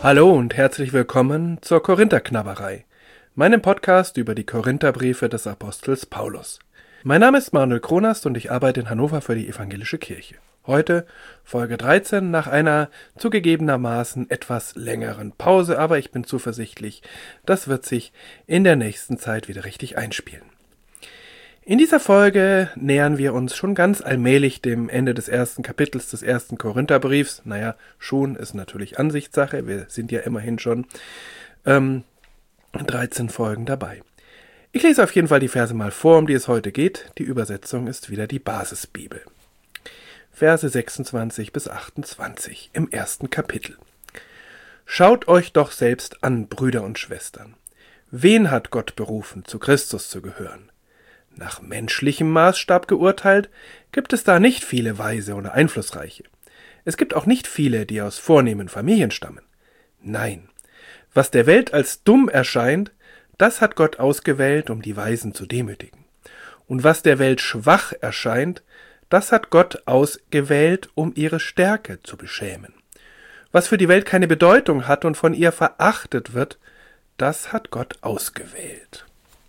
Hallo und herzlich willkommen zur Korintherknabberei, meinem Podcast über die Korintherbriefe des Apostels Paulus. Mein Name ist Manuel Kronast und ich arbeite in Hannover für die Evangelische Kirche. Heute Folge 13 nach einer zugegebenermaßen etwas längeren Pause, aber ich bin zuversichtlich, das wird sich in der nächsten Zeit wieder richtig einspielen. In dieser Folge nähern wir uns schon ganz allmählich dem Ende des ersten Kapitels des ersten Korintherbriefs. Naja, schon ist natürlich Ansichtssache, wir sind ja immerhin schon 13 Folgen dabei. Ich lese auf jeden Fall die Verse mal vor, um die es heute geht. Die Übersetzung ist wieder die Basisbibel. Verse 26 bis 28 im ersten Kapitel. Schaut euch doch selbst an, Brüder und Schwestern. Wen hat Gott berufen, zu Christus zu gehören? Nach menschlichem Maßstab geurteilt, gibt es da nicht viele Weise oder Einflussreiche. Es gibt auch nicht viele, die aus vornehmen Familien stammen. Nein, was der Welt als dumm erscheint, das hat Gott ausgewählt, um die Weisen zu demütigen. Und was der Welt schwach erscheint, das hat Gott ausgewählt, um ihre Stärke zu beschämen. Was für die Welt keine Bedeutung hat und von ihr verachtet wird, das hat Gott ausgewählt.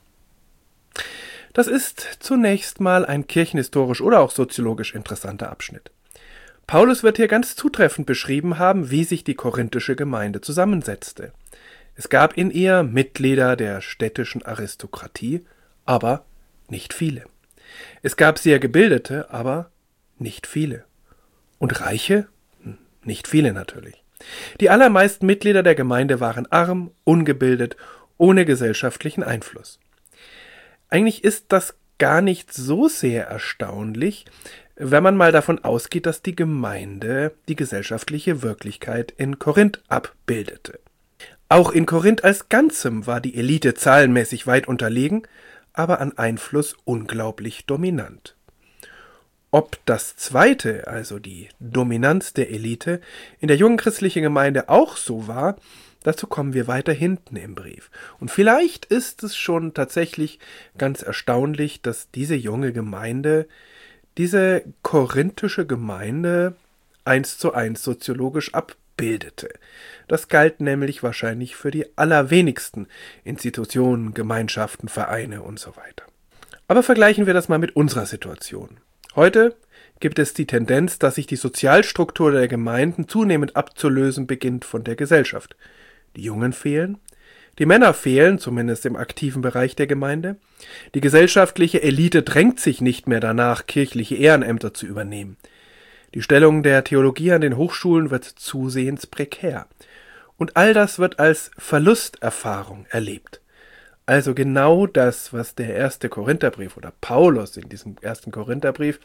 Das ist zunächst mal ein kirchenhistorisch oder auch soziologisch interessanter Abschnitt. Paulus wird hier ganz zutreffend beschrieben haben, wie sich die korinthische Gemeinde zusammensetzte. Es gab in ihr Mitglieder der städtischen Aristokratie, aber nicht viele. Es gab sehr Gebildete, aber nicht viele. Und Reiche? Nicht viele natürlich. Die allermeisten Mitglieder der Gemeinde waren arm, ungebildet, ohne gesellschaftlichen Einfluss. Eigentlich ist das gar nicht so sehr erstaunlich, wenn man mal davon ausgeht, dass die Gemeinde die gesellschaftliche Wirklichkeit in Korinth abbildete. Auch in Korinth als Ganzem war die Elite zahlenmäßig weit unterlegen, aber an Einfluss unglaublich dominant. Ob das Zweite, also die Dominanz der Elite, in der jungen christlichen Gemeinde auch so war, dazu kommen wir weiter hinten im Brief. Und vielleicht ist es schon tatsächlich ganz erstaunlich, dass diese junge Gemeinde, diese korinthische Gemeinde 1:1 soziologisch abbildete. Das galt nämlich wahrscheinlich für die allerwenigsten Institutionen, Gemeinschaften, Vereine und so weiter. Aber vergleichen wir das mal mit unserer Situation. Heute gibt es die Tendenz, dass sich die Sozialstruktur der Gemeinden zunehmend abzulösen beginnt von der Gesellschaft. Die Jungen fehlen, die Männer fehlen, zumindest im aktiven Bereich der Gemeinde. Die gesellschaftliche Elite drängt sich nicht mehr danach, kirchliche Ehrenämter zu übernehmen. Die Stellung der Theologie an den Hochschulen wird zusehends prekär. Und all das wird als Verlusterfahrung erlebt. Also genau das, was der erste Korintherbrief oder Paulus in diesem ersten Korintherbrief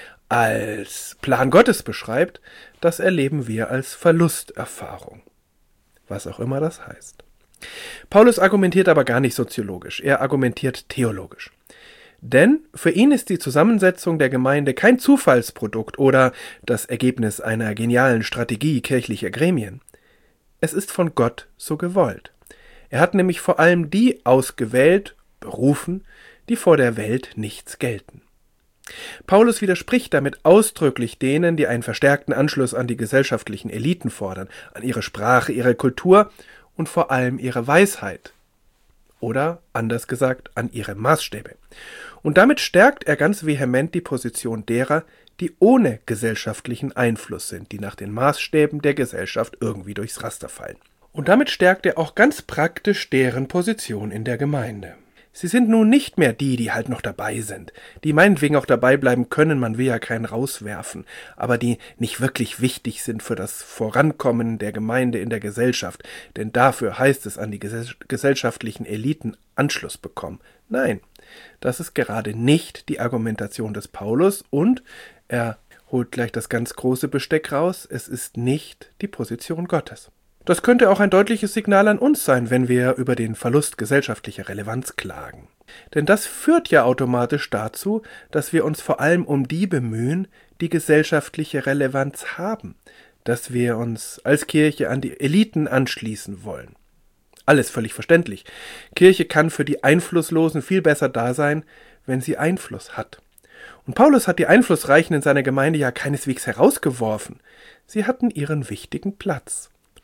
als Plan Gottes beschreibt, das erleben wir als Verlusterfahrung. Was auch immer das heißt. Paulus argumentiert aber gar nicht soziologisch, er argumentiert theologisch. Denn für ihn ist die Zusammensetzung der Gemeinde kein Zufallsprodukt oder das Ergebnis einer genialen Strategie kirchlicher Gremien. Es ist von Gott so gewollt. Er hat nämlich vor allem die ausgewählt, berufen, die vor der Welt nichts gelten. Paulus widerspricht damit ausdrücklich denen, die einen verstärkten Anschluss an die gesellschaftlichen Eliten fordern, an ihre Sprache, ihre Kultur und vor allem ihre Weisheit. Oder, anders gesagt, an ihre Maßstäbe. Und damit stärkt er ganz vehement die Position derer, die ohne gesellschaftlichen Einfluss sind, die nach den Maßstäben der Gesellschaft irgendwie durchs Raster fallen. Und damit stärkt er auch ganz praktisch deren Position in der Gemeinde. Sie sind nun nicht mehr die halt noch dabei sind, die meinetwegen auch dabei bleiben können, man will ja keinen rauswerfen, aber die nicht wirklich wichtig sind für das Vorankommen der Gemeinde in der Gesellschaft, denn dafür heißt es an die gesellschaftlichen Eliten Anschluss bekommen. Nein, das ist gerade nicht die Argumentation des Paulus und er holt gleich das ganz große Besteck raus, es ist nicht die Position Gottes. Das könnte auch ein deutliches Signal an uns sein, wenn wir über den Verlust gesellschaftlicher Relevanz klagen. Denn das führt ja automatisch dazu, dass wir uns vor allem um die bemühen, die gesellschaftliche Relevanz haben, dass wir uns als Kirche an die Eliten anschließen wollen. Alles völlig verständlich. Kirche kann für die Einflusslosen viel besser da sein, wenn sie Einfluss hat. Und Paulus hat die Einflussreichen in seiner Gemeinde ja keineswegs herausgeworfen. Sie hatten ihren wichtigen Platz.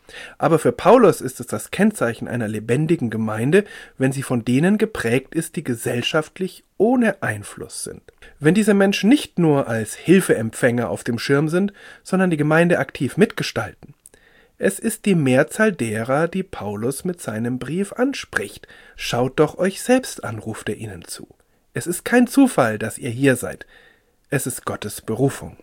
Aber für Paulus ist es das Kennzeichen einer lebendigen Gemeinde, wenn sie von denen geprägt ist, die gesellschaftlich ohne Einfluss sind. Wenn diese Menschen nicht nur als Hilfeempfänger auf dem Schirm sind, sondern die Gemeinde aktiv mitgestalten. Es ist die Mehrzahl derer, die Paulus mit seinem Brief anspricht. Schaut doch euch selbst an, ruft er ihnen zu. Es ist kein Zufall, dass ihr hier seid. Es ist Gottes Berufung.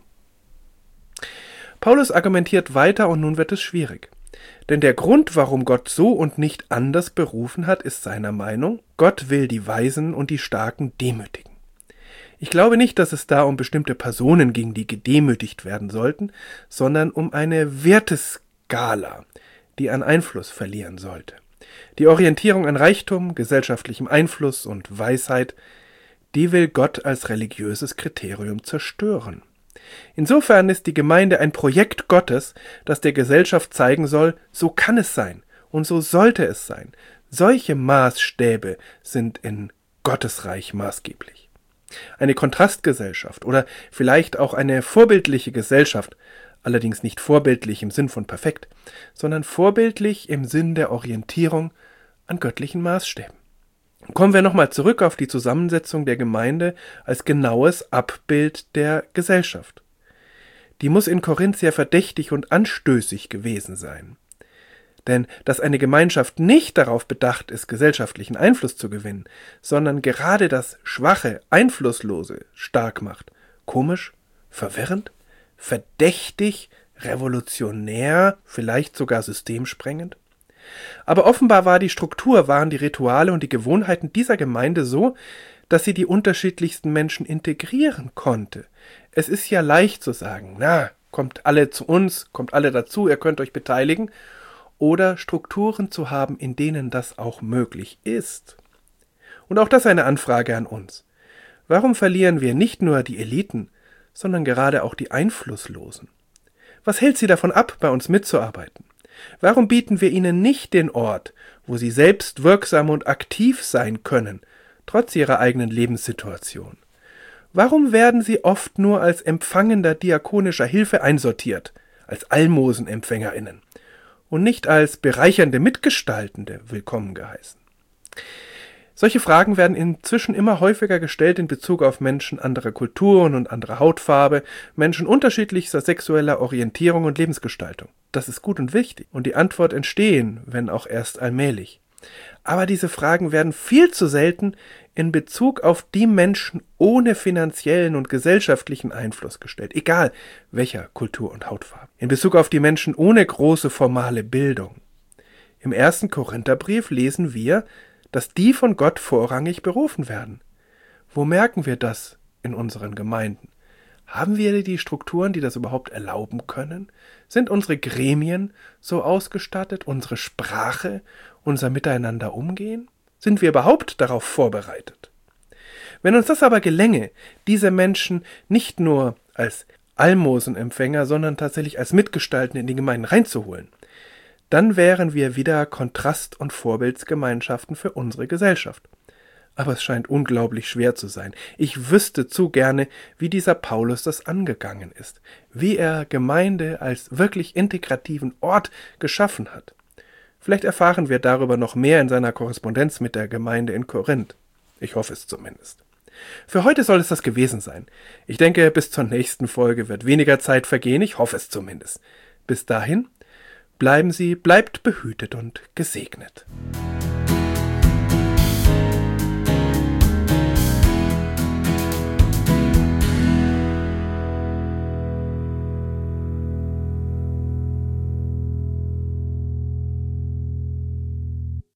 Paulus argumentiert weiter und nun wird es schwierig. Denn der Grund, warum Gott so und nicht anders berufen hat, ist seiner Meinung, Gott will die Weisen und die Starken demütigen. Ich glaube nicht, dass es da um bestimmte Personen ging, die gedemütigt werden sollten, sondern um eine Werteskala, die an Einfluss verlieren sollte. Die Orientierung an Reichtum, gesellschaftlichem Einfluss und Weisheit, die will Gott als religiöses Kriterium zerstören. Insofern ist die Gemeinde ein Projekt Gottes, das der Gesellschaft zeigen soll, so kann es sein und so sollte es sein. Solche Maßstäbe sind in Gottes Reich maßgeblich. Eine Kontrastgesellschaft oder vielleicht auch eine vorbildliche Gesellschaft, allerdings nicht vorbildlich im Sinn von perfekt, sondern vorbildlich im Sinn der Orientierung an göttlichen Maßstäben. Kommen wir nochmal zurück auf die Zusammensetzung der Gemeinde als genaues Abbild der Gesellschaft. Die muss in Korinth sehr verdächtig und anstößig gewesen sein. Denn dass eine Gemeinschaft nicht darauf bedacht ist, gesellschaftlichen Einfluss zu gewinnen, sondern gerade das Schwache, Einflusslose stark macht, komisch, verwirrend, verdächtig, revolutionär, vielleicht sogar systemsprengend? Aber offenbar waren die Rituale und die Gewohnheiten dieser Gemeinde so, dass sie die unterschiedlichsten Menschen integrieren konnte. Es ist ja leicht zu sagen, na, kommt alle zu uns, kommt alle dazu, ihr könnt euch beteiligen, oder Strukturen zu haben, in denen das auch möglich ist. Und auch das ist eine Anfrage an uns. Warum verlieren wir nicht nur die Eliten, sondern gerade auch die Einflusslosen? Was hält sie davon ab, bei uns mitzuarbeiten? Warum bieten wir ihnen nicht den Ort, wo sie selbst wirksam und aktiv sein können, trotz ihrer eigenen Lebenssituation? Warum werden sie oft nur als empfangender diakonischer Hilfe einsortiert, als AlmosenempfängerInnen und nicht als bereichernde Mitgestaltende willkommen geheißen? Solche Fragen werden inzwischen immer häufiger gestellt in Bezug auf Menschen anderer Kulturen und anderer Hautfarbe, Menschen unterschiedlichster sexueller Orientierung und Lebensgestaltung. Das ist gut und wichtig und die Antwort entstehen, wenn auch erst allmählich. Aber diese Fragen werden viel zu selten in Bezug auf die Menschen ohne finanziellen und gesellschaftlichen Einfluss gestellt, egal welcher Kultur und Hautfarbe. In Bezug auf die Menschen ohne große formale Bildung. Im 1. Korintherbrief lesen wir, dass die von Gott vorrangig berufen werden. Wo merken wir das in unseren Gemeinden? Haben wir die Strukturen, die das überhaupt erlauben können? Sind unsere Gremien so ausgestattet, unsere Sprache, unser Miteinander umgehen? Sind wir überhaupt darauf vorbereitet? Wenn uns das aber gelänge, diese Menschen nicht nur als Almosenempfänger, sondern tatsächlich als Mitgestalten in die Gemeinden reinzuholen, dann wären wir wieder Kontrast- und Vorbildsgemeinschaften für unsere Gesellschaft. Aber es scheint unglaublich schwer zu sein. Ich wüsste zu gerne, wie dieser Paulus das angegangen ist, wie er Gemeinde als wirklich integrativen Ort geschaffen hat. Vielleicht erfahren wir darüber noch mehr in seiner Korrespondenz mit der Gemeinde in Korinth. Ich hoffe es zumindest. Für heute soll es das gewesen sein. Ich denke, bis zur nächsten Folge wird weniger Zeit vergehen, ich hoffe es zumindest. Bis dahin, bleibt behütet und gesegnet.